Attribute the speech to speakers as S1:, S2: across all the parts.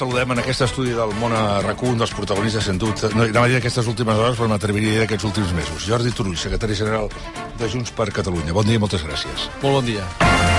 S1: saludem en aquest estudi del món a RAC1, un dels protagonistes, sent dubte, no anava a dir aquestes últimes hores, però m'atreviria a dir aquests últims mesos. Jordi Turull, secretari general de Junts per Catalunya. Bon dia i moltes gràcies.
S2: Molt bon dia.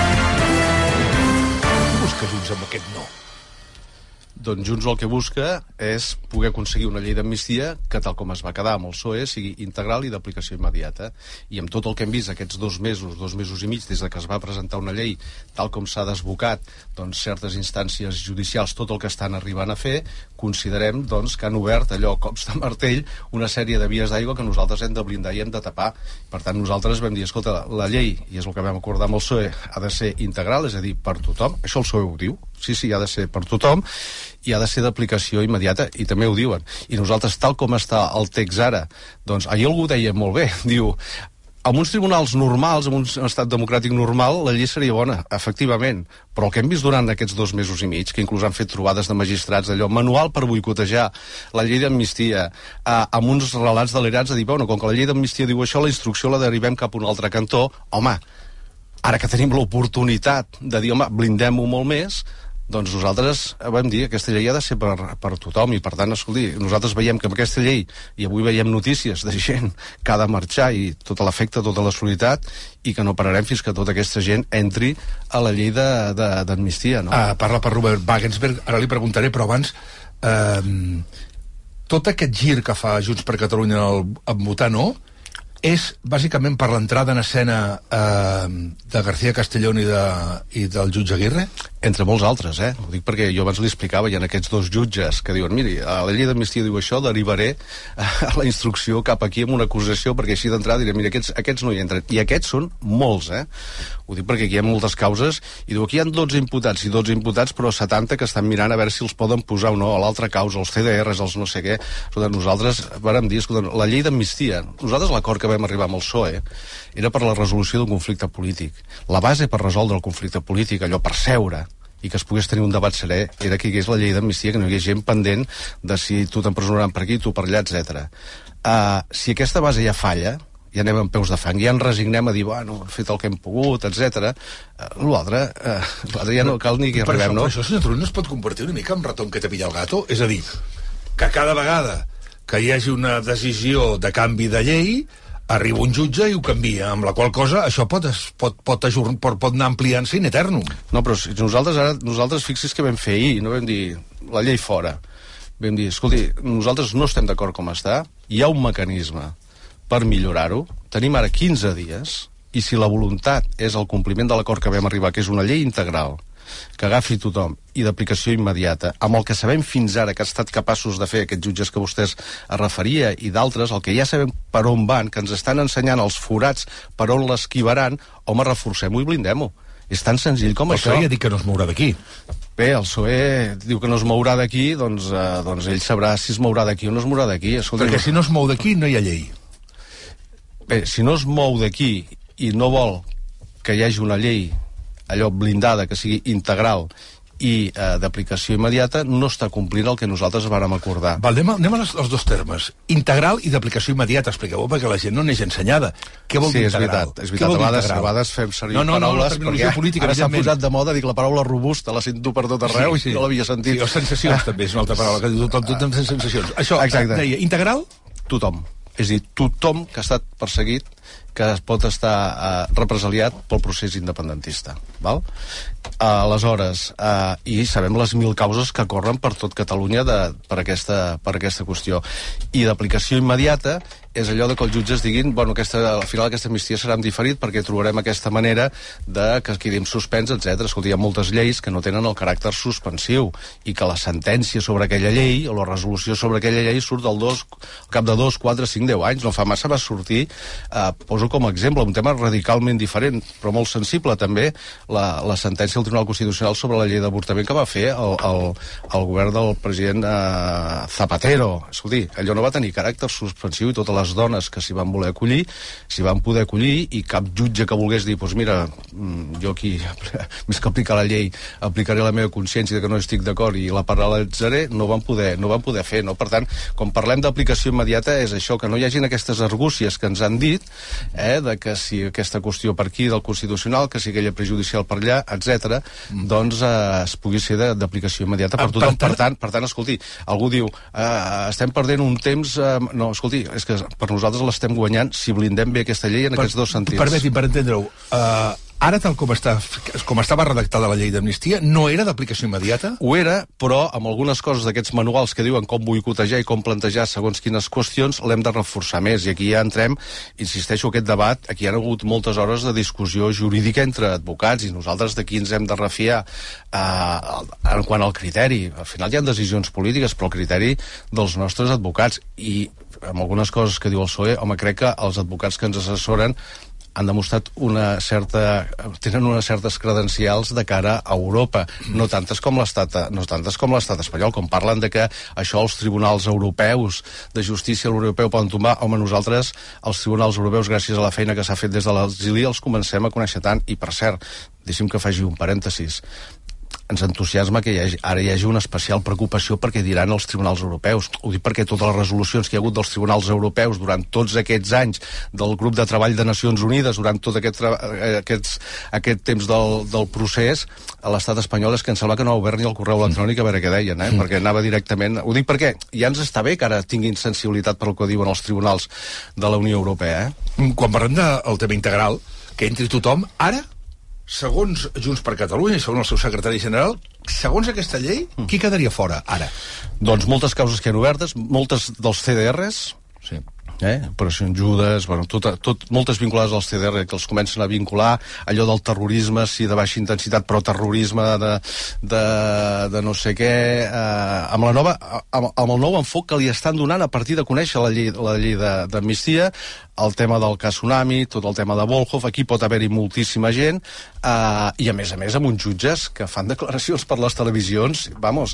S1: Què busca Junts amb aquest no?
S2: Doncs Junts el que busca és poder aconseguir una llei d'amnistia que, tal com es va quedar amb el PSOE, sigui integral i d'aplicació immediata. I amb tot el que hem vist aquests 2 mesos i mig, des de que es va presentar una llei, tal com s'ha desbocat doncs, certes instàncies judicials, tot el que estan arribant a fer, considerem doncs, que han obert allò, cops de martell, una sèrie de vies d'aigua que nosaltres hem de blindar i hem de tapar. Per tant, nosaltres vam dir, escolta, la llei, i és el que vam acordar amb el PSOE, ha de ser integral, és a dir, per tothom. Això el PSOE ho diu. Sí, ha de ser per tothom i ha de ser d'aplicació immediata, i també ho diuen. I nosaltres, tal com està el text ara, doncs ahir algú deia molt bé, diu, amb uns tribunals normals, amb un estat democràtic normal, la llei seria bona, efectivament, però el que hem vist durant aquests 2 mesos i mig, que inclús han fet trobades de magistrats, allò, manual per boicotejar la llei d'amnistia, amb uns relats delirats de dir, bueno, com que la llei d'amnistia diu això, la instrucció la derivem cap a un altre cantó, home, ara que tenim l'oportunitat de dir, home, blindem-ho molt més, doncs nosaltres vam dir que aquesta llei ha de ser per tothom, i per tant, escolti, nosaltres veiem que amb aquesta llei, i avui veiem notícies de gent que ha de marxar, i tot l'efecte, tota la solidaritat, i que no pararem fins que tota aquesta gent entri a la llei d'amnistia, no?
S1: Parla per Robert Wagensberg, ara li preguntaré, però abans tot aquest gir que fa Junts per Catalunya en votar no és bàsicament per l'entrada en escena de García Castellón i del jutge Aguirre?
S2: Entre molts altres, Ho dic perquè jo abans li explicava, hi ha aquests 2 jutges que diuen, miri, la llei d'amnistia diu això, derivaré a la instrucció cap aquí amb una acusació, perquè així d'entrada diré, mira, aquests no hi entren. I aquests són molts, Ho dic perquè aquí hi ha moltes causes, i diu, aquí hi ha 12 imputats, però 70 que estan mirant a veure si els poden posar o no a l'altra causa, els CDRs, els no sé què. Escolta, nosaltres vàrem dir, escolta, la llei d'amnistia, nosaltres l'acord que vam arribar amb el PSOE era per la resolució d'un conflicte polític. La base per resoldre el conflicte polític, allò per seure, i que es pogués tenir un debat serè, era que hi hagués la llei d'amnistia, que no hi hagués gent pendent de si tu t'empresonaran per aquí, tu per allà, etc. Si aquesta base ja falla, ja anem amb peus de fang, ja ens resignem a dir, bueno, hem fet el que hem pogut, etc. L'altre ja no cal ni que arribem, no?
S1: Però això, senyor Turull, no es pot convertir una mica en ratón que te pilla el gato? És a dir, que cada vegada que hi hagi una decisió de canvi de llei, arriba un jutge i ho canvia, amb la qual cosa això pot anar ampliant-se in eternum.
S2: No, però si nosaltres fixi's que vam fer ahir, no vam dir la llei fora, vam dir, escolti, nosaltres no estem d'acord com està, hi ha un mecanisme per millorar-ho, tenim ara 15 dies, i si la voluntat és el compliment de l'acord que vam arribar, que és una llei integral, que agafi tothom i d'aplicació immediata, amb el que sabem fins ara que han estat capaços de fer aquests jutges que vostès es referia i d'altres, el que ja sabem per on van, que ens estan ensenyant els forats per on l'esquivaran, home, reforcem-ho i blindem-ho. És tan senzill com això.
S1: El PSOE ja ha dit que no es mourà d'aquí.
S2: Bé, el PSOE diu que no es mourà d'aquí, doncs ell sabrà si es mourà d'aquí o no es mourà d'aquí.
S1: Perquè si no es mou d'aquí no hi ha llei.
S2: Bé, si no es mou d'aquí i no vol que hi hagi una llei allò blindada, que sigui integral i d'aplicació immediata, no està complint el que nosaltres vàrem acordar.
S1: Anem als 2 termes, integral i d'aplicació immediata. Expliqueu-ho perquè la gent no n'és ensenyada. Què vol dir integral?
S2: És veritat, a vegades fem servir paraules perquè ara s'ha posat de moda, dic la paraula robusta, la sento per tot arreu i no l'havia sentit.
S1: Sí, o sensacions també és una altra paraula, que diu tothom té sensacions. Això, deia, integral?
S2: Tothom. És a dir, tothom que ha estat perseguit, que es pot estar represaliat pel procés independentista, val? Aleshores, i sabem les 1000 causes que corren per tot Catalunya per aquesta qüestió. I d'aplicació immediata és allò de que els jutges diguin, bueno, al final aquesta amnistia serà en diferit perquè trobarem aquesta manera de que quedi en suspens, etc. Escolta, hi ha moltes lleis que no tenen el caràcter suspensiu i que la sentència sobre aquella llei o la resolució sobre aquella llei surt al cap de 2, 4, 5, 10 anys. No fa massa va sortir, poso com a exemple, un tema radicalment diferent, però molt sensible també, la sentència del Tribunal Constitucional sobre la llei d'avortament que va fer el govern del president Zapatero. Escolti, allò no va tenir caràcter suspensiu i totes les dones que s'hi van voler acollir, s'hi van poder acollir i cap jutge que volgués dir, doncs mira, jo aquí, més que aplicar la llei, aplicaré la meva consciència que no estic d'acord i la paralitzaré, no van poder fer, no? Per tant, quan parlem d'aplicació immediata és això, que no hi hagin aquestes argúcies que ens han dit de que si aquesta qüestió per aquí del Constitucional, que si aquella prejudicial per allà, etc, doncs es pugui ser d'aplicació immediata per tothom. Per tant, escolti, algú diu estem perdent un temps... No, escolti, és que per nosaltres l'estem guanyant si blindem bé aquesta llei en aquests dos sentits.
S1: Permeti, per entendre-ho, ara, tal com estava redactada la llei d'amnistia, no era d'aplicació immediata?
S2: Ho era, però amb algunes coses d'aquests manuals que diuen com boicotejar i com plantejar segons quines qüestions, l'hem de reforçar més. I aquí ja entrem, insisteixo, aquest debat, aquí hi ha hagut moltes hores de discussió jurídica entre advocats, i nosaltres d'aquí ens hem de refiar en quant al criteri. Al final hi ha decisions polítiques, però el criteri dels nostres advocats. I amb algunes coses que diu el PSOE, home, crec que els advocats que ens assessoren han demostrat tenen unes certes credencials de cara a Europa, no tantes com l'estat espanyol, com parlen de que això els tribunals europeus de justícia europeu poden tombar. Home, nosaltres, els tribunals europeus, gràcies a la feina que s'ha fet des de l'exili, els comencem a conèixer tant. I, per cert, deixi'm que faci un parèntesis, ens entusiasma que ara hi hagi una especial preocupació perquè diran els tribunals europeus. Ho dic perquè totes les resolucions que hi ha hagut dels tribunals europeus durant tots aquests anys del grup de treball de Nacions Unides, durant tot aquest temps del procés, a l'estat espanyol és que em sembla que no ha obert ni el correu electrònic a veure què deien, perquè anava directament... Ho dic perquè ja ens està bé que ara tinguin sensibilitat per el que diuen els tribunals de la Unió Europea.
S1: Quan parlem del tema integral, que entri tothom, ara, segons Junts per Catalunya i segons el seu secretari general, segons aquesta llei, qui quedaria fora ara?
S2: Doncs moltes causes que hi ha obertes, moltes dels CDRs,
S1: sí.
S2: Operacions Judes, moltes vinculades als CDR que els comencen a vincular, allò del terrorisme, sí, de baixa intensitat, però terrorisme de no sé què, amb el nou enfoc que li estan donant a partir de conèixer la llei d'amnistia, el tema del cas Tsunami, tot el tema de Volhov, aquí pot haver-hi moltíssima gent, i a més amb uns jutges que fan declaracions per les televisions,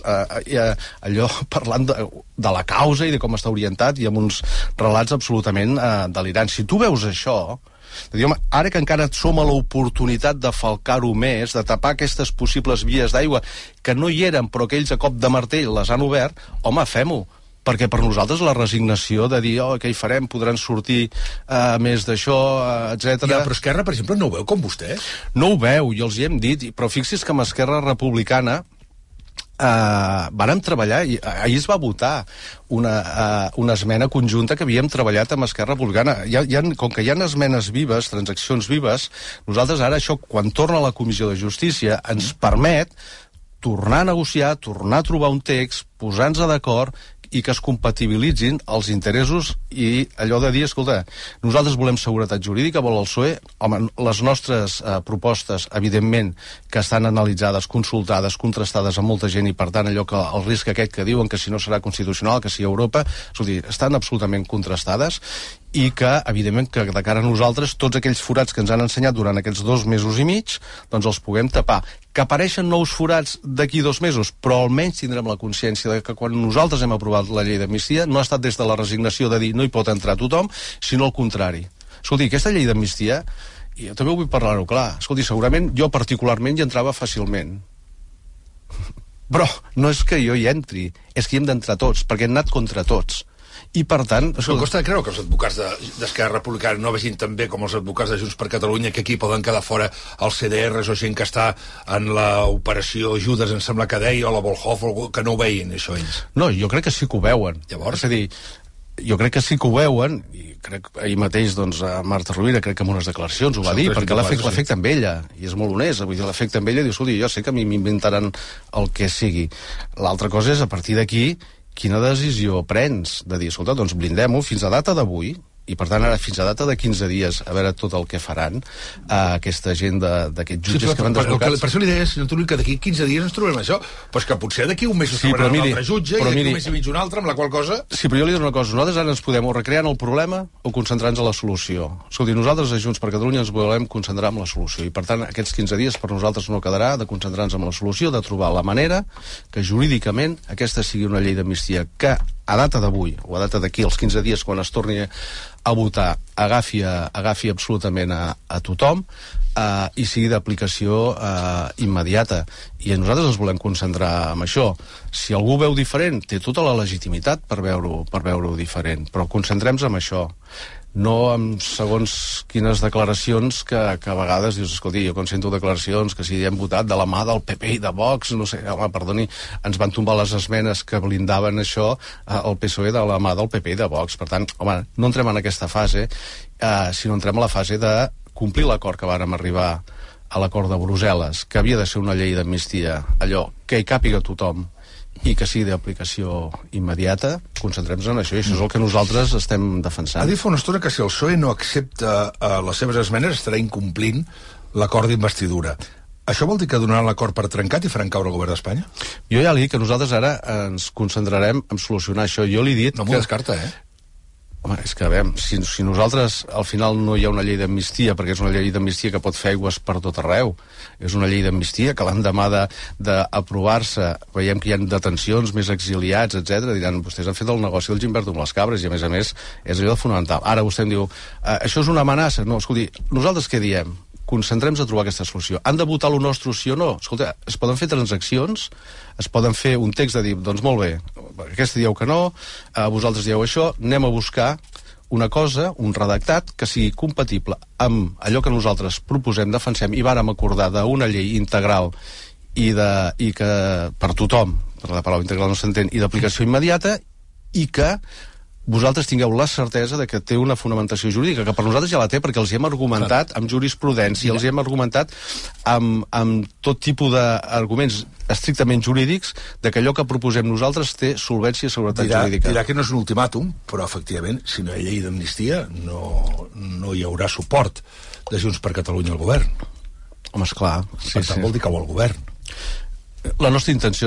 S2: allò parlant de la causa i de com està orientat, i amb uns relats absolutament delirants. Si tu veus això, de dir, home, ara que encara som a l'oportunitat de falcar-ho més, de tapar aquestes possibles vies d'aigua que no hi eren però que ells a cop de martell les han obert, home, fem-ho. Perquè per nosaltres la resignació de dir, què hi farem, podran sortir més d'això, etc.
S1: Ja, però Esquerra, per exemple, no ho veu com vostè?
S2: No ho veu, i els hi hem dit, però fixi's que amb Esquerra Republicana vàrem treballar, i ahir es va votar una esmena conjunta que havíem treballat amb Esquerra Republicana. Com que hi ha esmenes vives, transaccions vives, nosaltres ara això, quan torna a la Comissió de Justícia, ens permet tornar a negociar, tornar a trobar un text, posar-nos d'acord i que es compatibilitzin els interessos i allò de dir, escolta, nosaltres volem seguretat jurídica, vol el PSOE, home, les nostres propostes, evidentment, que estan analitzades, consultades, contrastades amb molta gent, i per tant allò que el risc aquest que diuen que si no serà constitucional, que si Europa, escolti, estan absolutament contrastades, i que, evidentment, que de cara a nosaltres, tots aquells forats que ens han ensenyat durant aquests 2 mesos i mig, doncs els puguem tapar. Que apareixen nous forats d'aquí 2 mesos, però almenys tindrem la consciència de que quan nosaltres hem aprovat la llei d'amnistia no ha estat des de la resignació de dir no hi pot entrar tothom, sinó al contrari. Escolti, aquesta llei d'amnistia, i jo també vull parlar-ho clar, escolti, segurament jo particularment hi entrava fàcilment. Però no és que jo hi entri, és que hi hem d'entrar tots, perquè hem anat contra tots. I per tant...
S1: Em costa de creure que els advocats d'Esquerra Republicana no vegin tan bé com els advocats de Junts per Catalunya, que aquí poden quedar fora els CDRs o gent que està en l'operació Judes, em sembla que deia, o la Volhov, que no ho veien, això, ells.
S2: No, jo crec que sí que ho veuen.
S1: Llavors?
S2: És a dir, jo crec que sí que ho veuen, i crec ahir mateix, doncs, a Marta Rovira, crec que en unes declaracions ho va dir, perquè l'afecta amb ella, i és molt honest, vull dir, l'afecta amb ella, diu, escolti, jo sé que a mi m'inventaran el que sigui. L'altra cosa és, a partir d'aquí, quina decisió prens de dir, escolta, doncs blindem-ho fins a data d'avui, i per tant ara fins a data de 15 dies a veure tot el que faran aquesta gent d'aquests jutges que van desbocats.
S1: Per això li deia, senyor Turull, que d'aquí 15 dies ens trobem això, però és que potser d'aquí un mes es trobarà un altre jutge i d'aquí un mes i mig un altre, amb la qual cosa...
S2: Sí, però jo li dic una cosa, nosaltres ara ens podem o recrear en el problema o concentrar-nos en la solució. Escolti, nosaltres a Junts per Catalunya ens volem concentrar en la solució, i per tant aquests 15 dies per nosaltres no quedarà de concentrar-nos en la solució, de trobar la manera que jurídicament aquesta sigui una llei d'amnistia que a data d'avui, o a data d'aquí els 15 dies quan es torni a votar, agafi absolutament a tothom i sigui d'aplicació immediata. I nosaltres ens volem concentrar en això. Si algú veu diferent, té tota la legitimitat per veure-ho diferent, però concentrem-nos en això. no amb segons quines declaracions que a vegades dius, escolti, jo quan sento declaracions que si hem votat de la mà del PP i de Vox, no sé, home, perdoni, ens van tombar les esmenes que blindaven això al PSOE de la mà del PP i de Vox. Per tant, home, no entrem en aquesta fase, sinó entrem a la fase de complir l'acord que vàrem arribar a l'acord de Brussel·les, que havia de ser una llei d'amnistia, allò que hi càpiga tothom i que sigui d'aplicació immediata. Concentrem-nos en això, i això és el que nosaltres estem defensant.
S1: Ha dit fa una estona que si el PSOE no accepta les seves esmenes estarà incomplint l'acord d'investidura. Això vol dir que donaran l'acord per trencat i faran caure el govern d'Espanya?
S2: Jo ja li dic que nosaltres ara ens concentrarem en solucionar això. Jo li he dit
S1: no m'ho descarta,
S2: Home, és que, a veure, si nosaltres al final no hi ha una llei d'amnistia, perquè és una llei d'amnistia que pot fer aigües per tot arreu, és una llei d'amnistia que l'endemà d'aprovar-se veiem que hi ha detencions, més exiliats, etc. Diran, vostès han fet el negoci del Gimberto amb les cabres, i a més és allò fonamental. Ara vostè em diu, això és una amenaça. No, escolti, nosaltres què diem? Concentrem-nos a trobar aquesta solució. Han de votar lo nostre sí o no? Escolta, es poden fer transaccions, es poden fer un text de dir, doncs molt bé, aquesta dieu que no, vosaltres dieu això, anem a buscar una cosa, un redactat, que sigui compatible amb allò que nosaltres proposem, defensem i vàrem acordar d'una llei integral i que per tothom, per la paraula integral no s'entén, i d'aplicació immediata, i que vosaltres tingueu la certesa de que té una fonamentació jurídica, que per nosaltres ja la té, perquè els hi hem argumentat amb jurisprudència, els hi hem argumentat amb tot tipus d'arguments estrictament jurídics, de que allò que proposem nosaltres té solvència i seguretat jurídica.
S1: Dirà que no és un ultimàtum, però efectivament, si no hi ha llei d'amnistia, no hi haurà suport de Junts per Catalunya al govern.
S2: Home, esclar.
S1: Per tant, vol dir que vol el govern.
S2: La nostra intenció,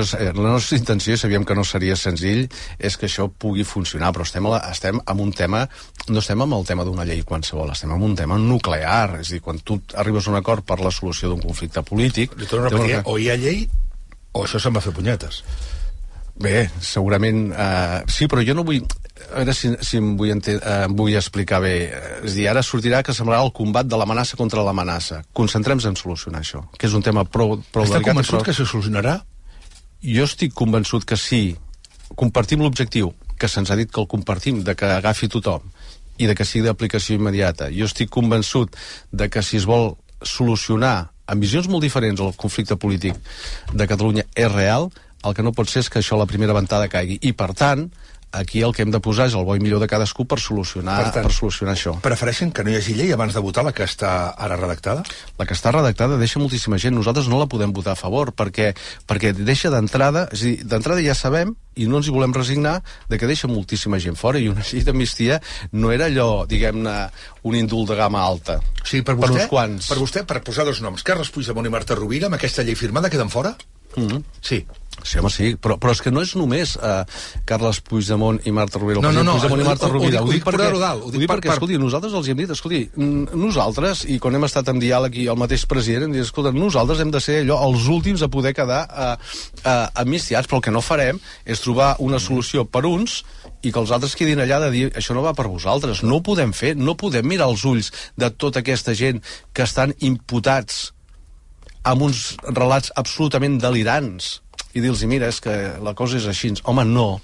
S2: sabíem que no seria senzill, és que això pugui funcionar, però estem amb un tema, no estem amb el tema d'una llei qualsevol, estem amb un tema nuclear, és a dir, quan tu arribes a un acord per la solució d'un conflicte polític...
S1: Li torno a repetir, o hi ha llei o això se'n va fer punyetes.
S2: Bé, segurament sí, però jo no vull... A veure si em vull explicar bé. És a dir, ara sortirà que semblarà el combat de l'amenaça contra l'amenaça. Concentrem-nos en solucionar això, que és un tema prou
S1: delicat. Està convençut que això solucionarà?
S2: Jo estic convençut que sí. Compartim l'objectiu, que se'ns ha dit que el compartim, de que agafi tothom, i de que sigui d'aplicació immediata. Jo estic convençut de que si es vol solucionar amb visions molt diferents el conflicte polític de Catalunya és real, el que no pot ser és que això a la primera ventada caigui. I, per tant, aquí el que hem de posar és el bo i millor de cadascú per solucionar això.
S1: Prefereixen que no hi hagi llei abans de votar la que està ara redactada?
S2: La que està redactada deixa moltíssima gent. Nosaltres no la podem votar a favor perquè deixa d'entrada, és a dir, d'entrada ja sabem i no ens hi volem resignar de que deixa moltíssima gent fora, i una llei d'amnistia no era allò, diguem-ne, un indult de gamma alta.
S1: Sí, per vostè, per posar dos noms, Carles Puigdemont i Marta Rovira, amb aquesta llei firmada queden fora? Sí.
S2: Sí, home, sí, però és que no és només Carles Puigdemont i Marta Rovira. Puigdemont i Marta Rovira. Ho dic perquè, escolti, nosaltres els hem dit, escolti, nosaltres, i quan hem estat en diàleg i el mateix president hem dit, escolta, nosaltres hem de ser allò, els últims a poder quedar amnistiats, però el que no farem és trobar una solució per uns i que els altres quedin allà de dir, això no va per vosaltres. No ho podem fer, no podem mirar als ulls de tota aquesta gent que estan imputats amb uns relats absolutament delirants i dir-los, mira, és que la cosa és així. Home, no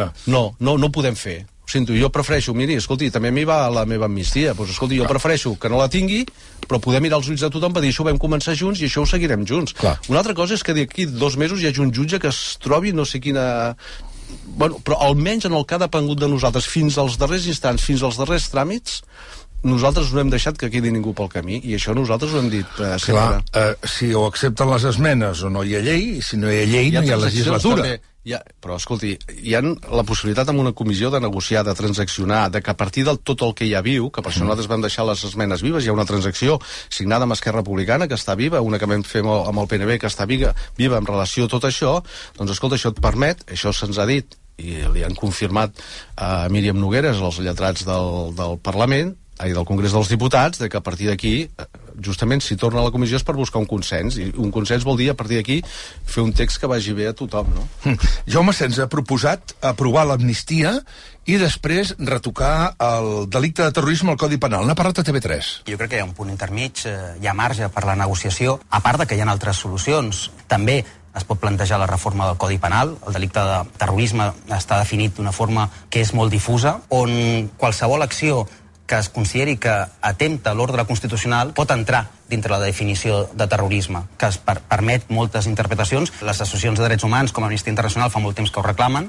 S2: ho podem fer. Ho sento, jo prefereixo, miri, escolti, també a mi va la meva amnistia, doncs escolti, jo prefereixo que no la tingui, però podem mirar els ulls de tothom per dir, això ho vam començar junts i això ho seguirem junts. Una altra cosa és que d'aquí 2 mesos hi hagi un jutge que es trobi no sé quina... Bueno, però almenys en el que ha depengut de nosaltres fins als darrers instants, fins als darrers tràmits, nosaltres no hem deixat que quedi ningú pel camí, i això nosaltres ho hem dit sempre.
S1: Si ho accepten les esmenes o no hi ha llei, si no hi ha llei no hi ha legislatura.
S2: Però, escolti, hi ha la possibilitat amb una comissió de negociar, de transaccionar, de que a partir de tot el que ja viu, que per això nosaltres vam deixar les esmenes vives, hi ha una transacció signada amb Esquerra Republicana que està viva, una que vam fer amb el PNB que està viva en relació a tot això, doncs escolta, això et permet, això se'ns ha dit, i li han confirmat a Míriam Nogueras, els lletrats del Parlament, del Congrés dels Diputats, de que a partir d'aquí, justament, si torna a la comissió és per buscar un consens, i un consens vol dir, a partir d'aquí, fer un text que vagi bé a tothom, no?
S1: Jaume Sens ha proposat aprovar l'amnistia i després retocar el delicte de terrorisme al Codi Penal. N'ha parlat a TV3.
S3: Jo crec que hi ha un punt intermig, hi ha marge per la negociació, a part de que hi ha altres solucions. També es pot plantejar la reforma del Codi Penal. El delicte de terrorisme està definit d'una forma que és molt difusa, on qualsevol acció que es consideri que atempta l'ordre constitucional pot entrar dintre la definició de terrorisme, que es permet moltes interpretacions. Les associacions de drets humans, com Amnistia Internacional, fa molt temps que ho reclamen.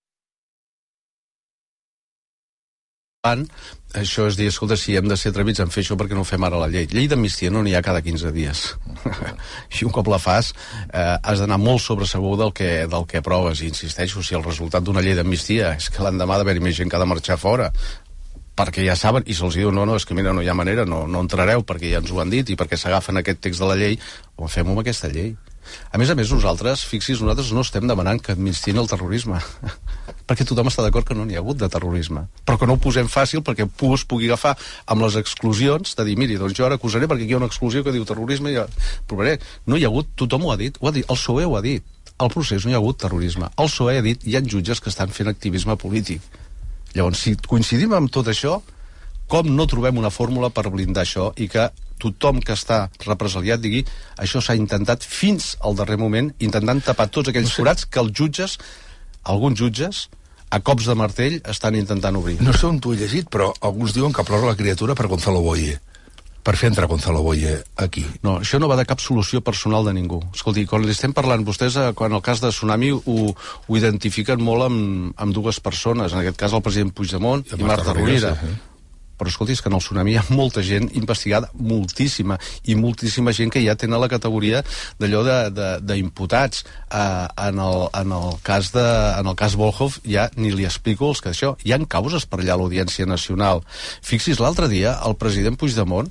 S2: Això és dir, escolta, si hem de ser atrevits en fer això, perquè no fem ara la llei. Llei d'amnistia no n'hi ha cada 15 dies. I un cop la fas, has d'anar molt sobresegur del que proves. I insisteixo, si el resultat d'una llei d'amnistia és que l'endemà d'haver-hi més gent que ha de marxar fora, perquè ja saben, i se'ls diu, no, és que mira, no hi ha manera, no entrareu, perquè ja ens ho han dit, i perquè s'agafen aquest text de la llei, o fem-ho amb aquesta llei. A més, nosaltres, fixi's, nosaltres no estem demanant que amnistiïn el terrorisme, perquè tothom està d'acord que no n'hi ha hagut de terrorisme, però que no ho posem fàcil perquè es pugui agafar amb les exclusions de dir, miri, doncs jo ara acusaré perquè aquí hi ha una exclusió que diu terrorisme i ja provaré. No hi ha hagut, tothom ho ha dit, el PSOE ho ha dit, al procés no hi ha hagut terrorisme, el PSOE ha dit, hi ha jutges que estan fent activisme polític. Llavors, si coincidim amb tot això, com no trobem una fórmula per blindar això i que tothom que està represaliat digui això s'ha intentat fins al darrer moment, intentant tapar tots aquells forats que els jutges, alguns jutges, a cops de martell estan intentant obrir.
S1: No sé on t'ho he llegit, però alguns diuen que plora la criatura per Gonzalo Boye, per fer entrar Gonzalo Boye aquí.
S2: No, això no va de cap solució personal de ningú. Escolti, quan li estem parlant, vostès, quan el cas de Tsunami ho identifiquen molt amb dues persones, en aquest cas el president Puigdemont i Marta Rovira. Però escolti, és que en el Tsunami hi ha molta gent investigada, moltíssima, i moltíssima gent que ja tenen la categoria d'allò d'imputats. En el cas Volhov ja ni li explico els que això. Hi ha causes per allà a l'Audiència Nacional. Fixis, l'altre dia el president Puigdemont,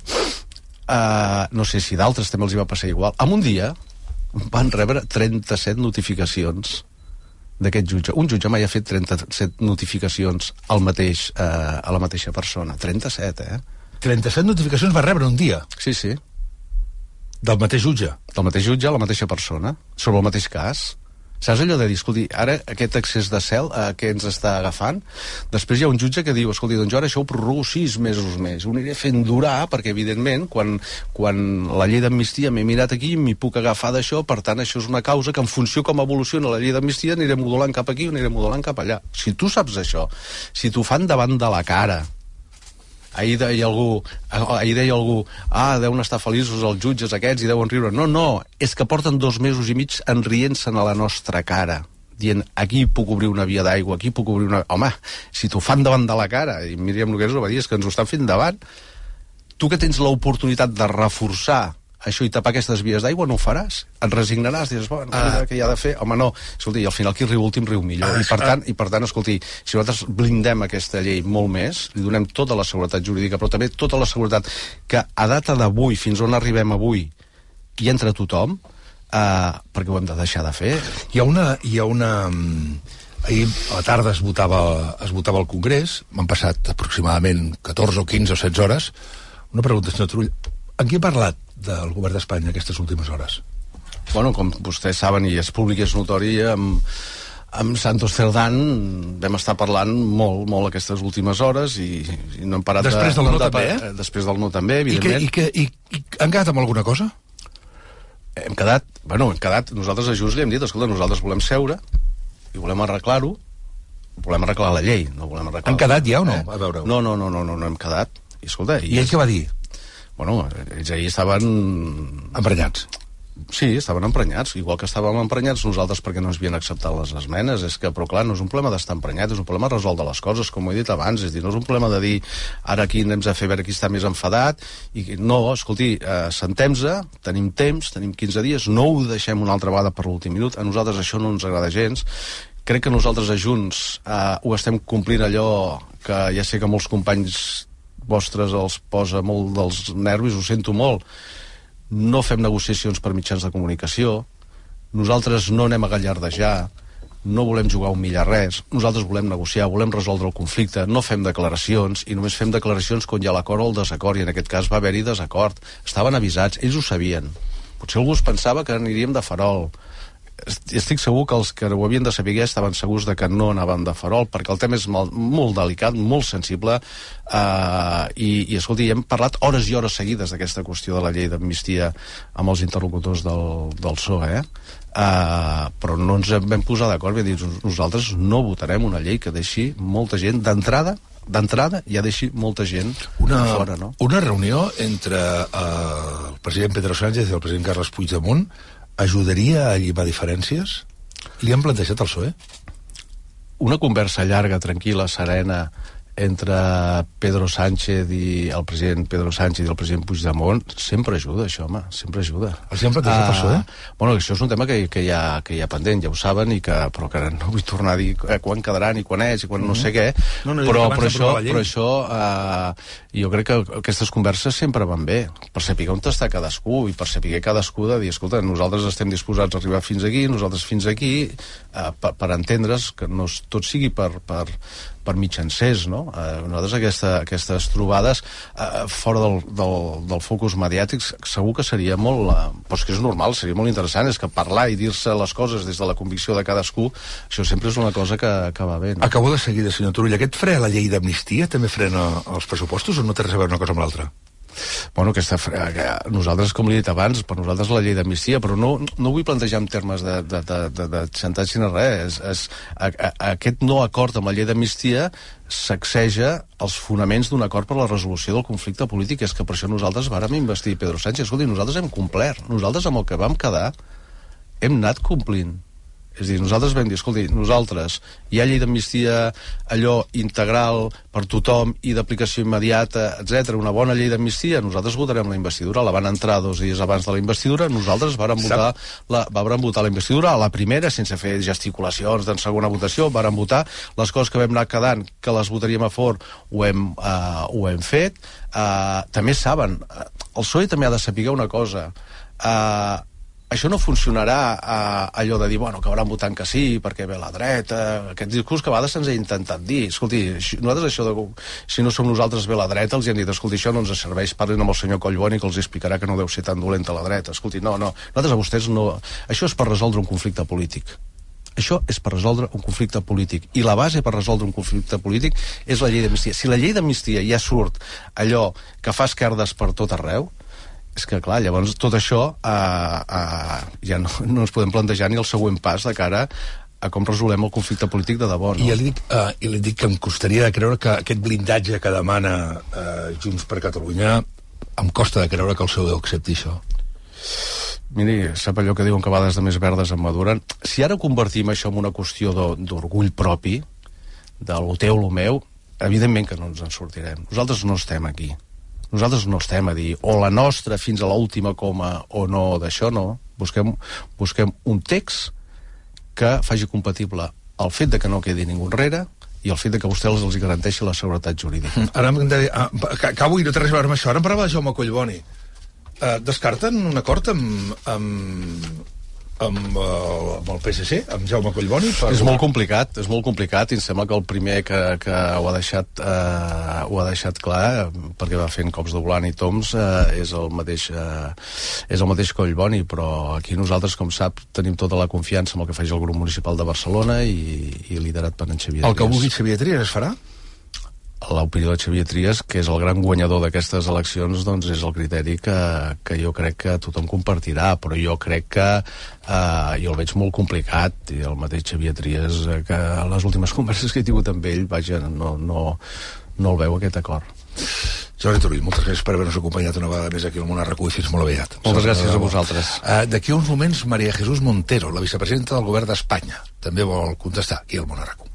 S2: no sé si d'altres també els hi va passar igual, en un dia van rebre 37 notificacions d'aquest jutge. Un jutge mai ha fet 37 notificacions a la mateixa persona. 37,
S1: 37 notificacions va rebre un dia?
S2: Sí.
S1: Del mateix jutge?
S2: Del mateix jutge a la mateixa persona, sobre el mateix cas. Saps allò de dir, escolti, ara aquest excés de cel que ens està agafant, després hi ha un jutge que diu, escolti, doncs jo ara això ho prorrogo 6 mesos més, ho aniré fent durar, perquè evidentment quan la llei d'amnistia m'he mirat aquí m'hi puc agafar d'això, per tant això és una causa que en funció com evoluciona la llei d'amnistia aniré modulant cap aquí o aniré modulant cap allà. Si tu saps això, si t'ho fan davant de la cara, ahir deia algú, deuen estar feliços els jutges aquests i deuen riure. No, és que porten 2 mesos i mig enrient-se'n a la nostra cara, dient, aquí puc obrir una via d'aigua, aquí puc obrir una... Home, si t'ho fan davant de la cara, i Míriam Nogueras ho va dir, és que ens ho estan fent davant, tu que tens l'oportunitat de reforçar això i tapar aquestes vies d'aigua, no ho faràs. Et resignaràs, diràs, bueno, què hi ha de fer? Home, no. Escolti, al final qui riu últim riu millor. I per tant, escolti, si nosaltres blindem aquesta llei molt més, li donem tota la seguretat jurídica, però també tota la seguretat que a data d'avui, fins on arribem avui, hi entra tothom, perquè ho hem de deixar de fer.
S1: Hi ha una... Ahir a la tarda es votava al Congrés, m'han passat aproximadament 14 o 15 o 16 hores. Una pregunta, senyor Turull, en qui ha parlat del govern d'Espanya aquestes últimes hores?
S2: Bueno, com vostès saben, i és públic i és notori, amb Santos Cerdán vam estar parlant molt aquestes últimes hores i no hem parat...
S1: Després del no també,
S2: Després del no també, evidentment.
S1: I han quedat amb alguna cosa?
S2: Hem quedat, nosaltres a Junts li hem dit, escolta, nosaltres volem seure i volem arreglar-ho, volem arreglar la llei, no volem arreglar...
S1: Han quedat ja o no? A veure-ho.
S2: No hem quedat. I escolta...
S1: I ell què va dir?
S2: Bueno, ells ahir estaven...
S1: Emprenyats.
S2: Sí, estaven emprenyats, igual que estàvem emprenyats nosaltres perquè no ens havien acceptat les esmenes. És que, però clar, no és un problema d'estar emprenyat, és un problema de resoldre les coses, com ho he dit abans. És dir, no és un problema de dir, ara aquí anem a fer veure qui està més enfadat. I no, escolti, sentem-se, tenim temps, tenim 15 dies, no ho deixem una altra vegada per l'últim minut. A nosaltres això no ens agrada gens. Crec que nosaltres a Junts ho estem complint allò que ja sé que molts companys vostres els posa molt dels nervis, ho sento molt. No fem negociacions per mitjans de comunicació, nosaltres no anem a gallardejar, no volem jugar a humillar res, nosaltres volem negociar, volem resoldre el conflicte, no fem declaracions, i només fem declaracions quan hi ha l'acord o el desacord, i en aquest cas va haver-hi desacord. Estaven avisats, ells ho sabien. Potser algú es pensava que aniríem de farol. Estic segur que els que ho havien de saber estaven segurs de que no anaven de farol, perquè el tema és molt delicat, molt sensible, i escolti, hem parlat hores i hores seguides d'aquesta qüestió de la llei d'amnistia amb els interlocutors del PSOE, però no ens vam posar d'acord, nosaltres no votarem una llei que deixi molta gent d'entrada d'entrada ja deixi molta gent fora, no?
S1: Una reunió entre el president Pedro Sánchez i el president Carles Puigdemont ajudaria a allibar diferències? Li han plantejat al PSOE?
S2: Una conversa llarga, tranquil·la, serena, entre Pedro Sánchez i el president Pedro Sánchez i el president Puigdemont sempre ajuda, això, home, sempre ajuda.
S1: Els han plantejat el PSOE?
S2: Bueno, això és un tema que hi ha pendent, ja ho saben, però que no vull tornar a dir quan quedaran i quan és i quan no sé què, però això jo crec que aquestes converses sempre van bé, per saber on està cadascú i per saber cadascú de dir, escolta, nosaltres estem disposats a arribar fins aquí, nosaltres fins aquí, per entendre's que no tot sigui per mitjancers, no? Nosaltres aquestes trobades fora del focus mediàtic segur que seria molt... però és que és normal, seria molt interessant, és que parlar i dir-se les coses des de la convicció de cadascú, això sempre és una cosa que va bé, no?
S1: Acabo de seguida, senyor Turull, aquest fre a la llei d'amnistia també frena els pressupostos o no té res a veure una cosa amb l'altra?
S2: Bueno, nosaltres, com li he dit abans, per nosaltres la llei d'amnistia, però no vull plantejar en termes de xantatge ni res. Aquest no acord amb la llei d'amnistia sacseja els fonaments d'un acord per la resolució del conflicte polític, és que per això nosaltres vàrem investir Pedro Sánchez. Escolti, nosaltres hem complert. Nosaltres, amb el que vam quedar, hem anat complint. És a dir, nosaltres vam dir, escolti, nosaltres hi ha llei d'amnistia, allò integral per tothom i d'aplicació immediata, etc, una bona llei d'amnistia, nosaltres votarem la investidura, la van entrar 2 dies abans de la investidura, nosaltres vàrem votar la investidura a la primera, sense fer gesticulacions d'en segona votació, vàrem votar les coses que vam anar quedant, que les votaríem a favor, ho hem fet. També saben, el PSOE també ha de saber una cosa, això no funcionarà allò de dir, bueno, acabaran votant que sí, perquè ve la dreta, aquest discurs que a vegades se'ns ha intentat dir. Escolti, nosaltres això de si no som nosaltres ve la dreta, els han dit, escolti, això no ens serveix, parlin amb el senyor Collboni que els explicarà que no deu ser tan dolenta la dreta. Escolti, no, nosaltres a vostès no... Això és per resoldre un conflicte polític. Això és per resoldre un conflicte polític. I la base per resoldre un conflicte polític és la llei d'amnistia. Si la llei d'amnistia ja surt allò que fa esquerdes per tot arreu, és que, clar, llavors tot això ja no ens podem plantejar ni el següent pas de cara a com resolem el conflicte polític de debò, no?
S1: I li dic que em costaria de creure que aquest blindatge que demana Junts per Catalunya em costa de creure que el PSOE accepti això.
S2: Miri, sap allò que diuen que a vegades de més verdes en maduren? Si ara convertim això en una qüestió d'orgull propi, de lo teu, lo meu, evidentment que no ens en sortirem. Nosaltres no estem aquí. Nosaltres no estem a dir o la nostra fins a l'última coma o no, d'això no. Busquem un text que faci compatible el fet de que no quedi ningú enrere i el fet de que vostès els garanteixi la seguretat jurídica.
S1: Ara acabo i no té res a veure amb això. Ara em parlava de Jaume Collboni. Descarten un acord amb el PSC, amb Jaume Collboni?
S2: És molt complicat, i em sembla que el primer que ho ha deixat clar, perquè va fent cops de volant i toms, és el mateix Collboni, però aquí nosaltres, com sap, tenim tota la confiança en el que faci el grup municipal de Barcelona i liderat per en Xavier Trias.
S1: El que vulgui Xavier Trias es farà?
S2: L'opinió de Xavier Trias, que és el gran guanyador d'aquestes eleccions, doncs és el criteri que jo crec que tothom compartirà, però jo crec que jo el veig molt complicat, i el mateix Xavier Trias, que a les últimes converses que he tingut amb ell, vaja, no el veu aquest acord.
S1: Jordi Turull, moltes gràcies per haver-nos acompanyat una vegada més aquí al Món RQ i fins molt aviat.
S2: Moltes gràcies a vosaltres.
S1: D'aquí a uns moments, María Jesús Montero, la vicepresidenta del govern d'Espanya, també vol contestar aquí al Món RQ.